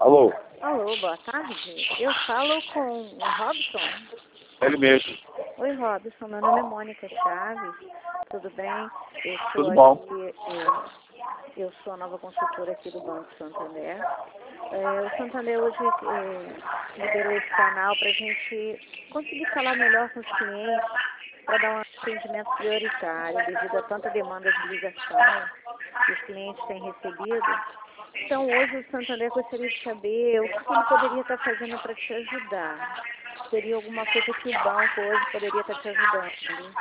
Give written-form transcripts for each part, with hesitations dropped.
Alô? Alô, boa tarde. Eu falo com o Robson. Ele mesmo. Oi, Robson. Meu nome é Mônica Chaves. Tudo bem? Eu Tudo sou bom. aqui, eu sou a nova consultora aqui do Banco Santander. O Santander hoje liberou esse canal para a gente conseguir falar melhor com os clientes, para dar um atendimento prioritário devido a tanta demanda de ligação que os clientes têm recebido. Então, hoje o Santander gostaria de saber o que ele poderia estar fazendo para te ajudar. Seria alguma coisa que o banco hoje poderia estar te ajudando.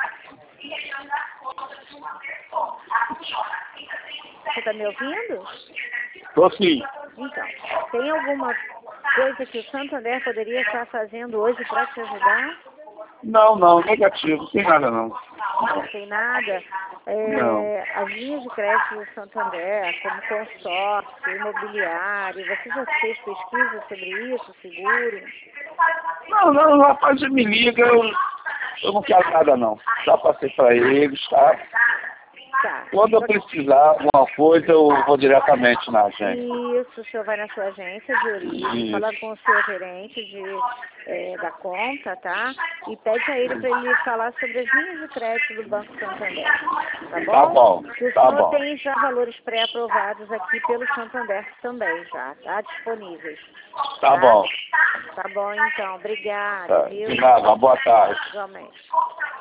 Você está me ouvindo? Tô sim. Então, tem alguma coisa que o Santander poderia estar fazendo hoje para te ajudar? Não, negativo, sem nada não. Não tem nada. Não. As linhas de crédito do Santander, como consórcio, imobiliário, você já fez pesquisa sobre isso, seguro? Não, rapaz, me liga, eu não quero nada não. Já passei pra eles, tá? Tá. Quando eu precisar de alguma coisa, eu vou diretamente na agência. Isso, o senhor vai na sua agência de origem, fala com o seu gerente da conta, tá? E pede a ele para ele falar sobre as linhas de crédito do Banco Santander, tá bom? Tá bom, Que o tá senhor bom. tem já valores pré-aprovados aqui pelo Santander também já, tá? Disponíveis. Tá bom. Tá bom, então. Obrigada, Tá. viu? De nada, uma boa tarde. Igualmente.